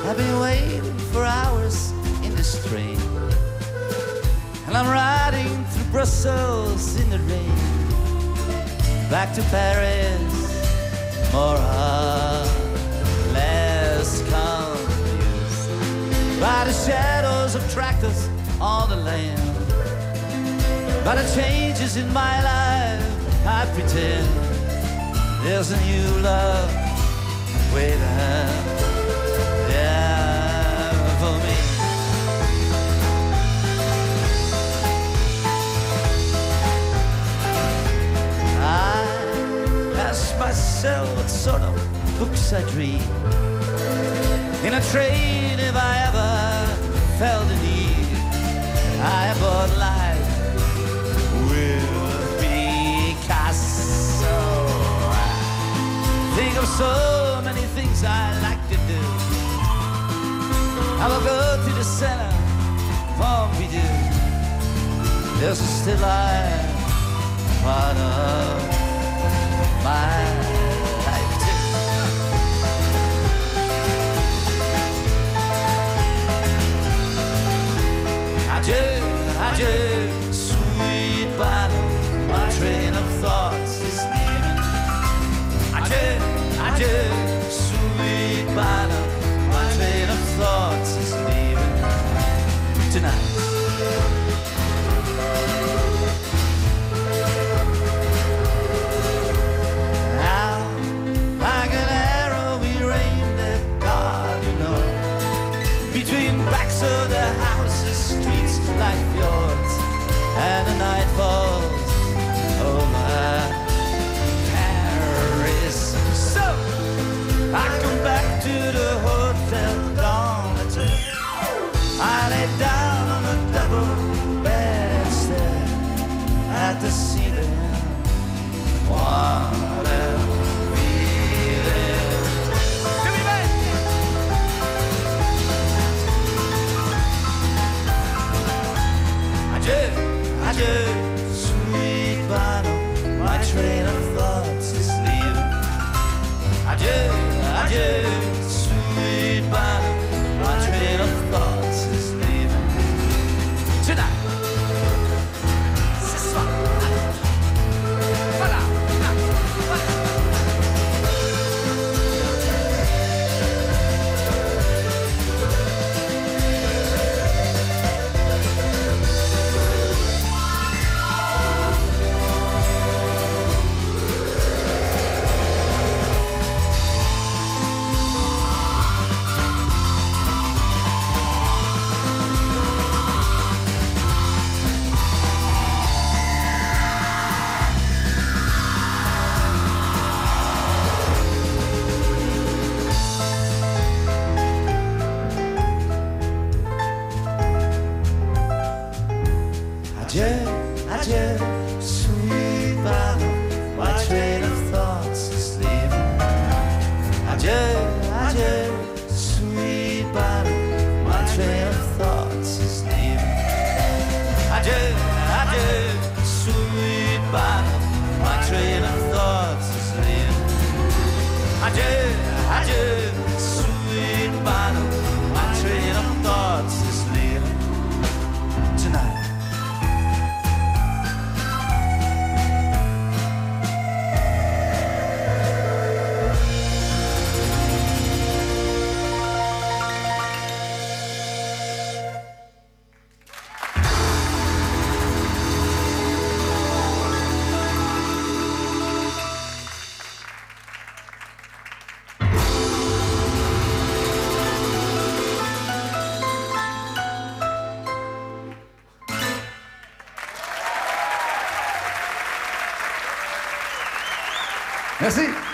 I've been waiting for hours in this train, and I'm riding through Brussels in the rain, back to Paris, more or less confused by the shadows of tractors on the land, by the changes in my life. I pretend there's a new love waiting there for me. I ask myself what sort of books I dream in a train, if I ever felt the need. I bought life with Picasso. Think of so many things I like to do. I will go to the center for Pompidou. There's a still life part of my life too. Adieu, sweet bottle, my train of thoughts is leaving. Adieu, sweet bottle, my train of thoughts is leaving tonight. Now, like an arrow we aimed at God, you know, between backs of the houses, streets like yours, and the night falls over Paris. So I come back to the Hotel Dormitory. I lay down on a double bed instead at the ceiling. Water feeling. Give me back. Adieu, sweet bottle, my train of thoughts is leaving. Adieu, sweet bottle, my train of thoughts is leaving tonight. Ce soir. Voilà. Adieu, sweet bottle, my train of thoughts is leaving. Adieu, sweet bottle, my train of thoughts is leaving. Adieu, sweet bottle, my train of thoughts is leaving. Adieu, sweet bottle, my train of thoughts is leaving tonight. Merci.